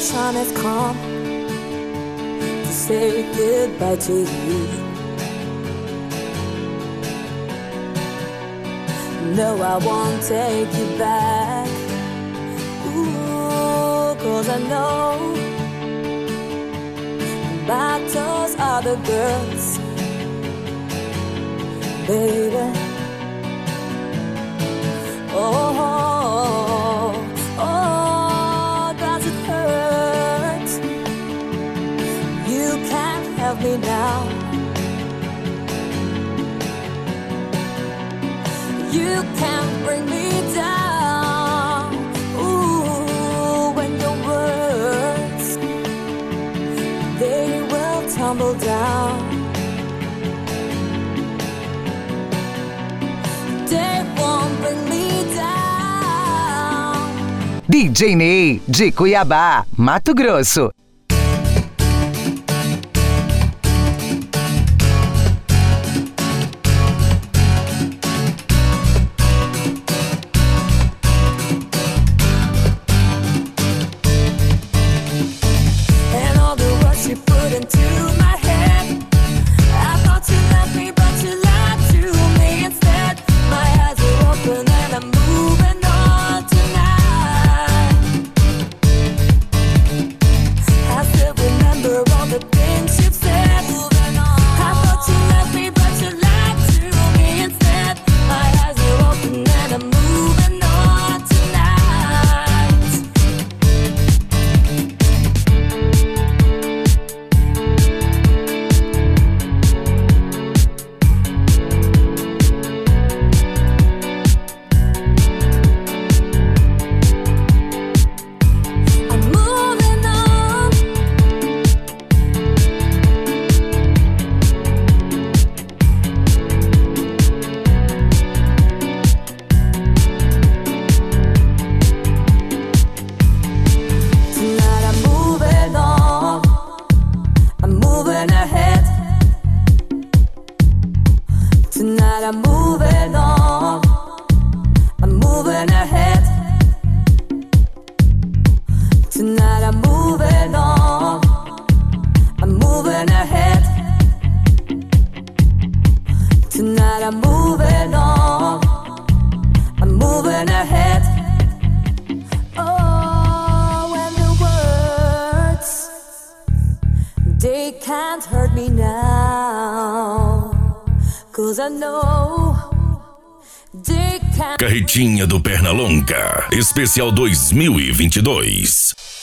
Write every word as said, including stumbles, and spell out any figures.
time has come to say goodbye to you. No, I won't take you back. Ooh, 'cause I know battles are the girls, baby. Oh, oh, oh, does it hurt? You can't help me now. You can't bring me down. Ooh, when your words, they will tumble down. They won't bring me down. D J Ney, de Cuiabá, Mato Grosso. Carretinha do Pernalonga, especial dois mil e vinte e dois.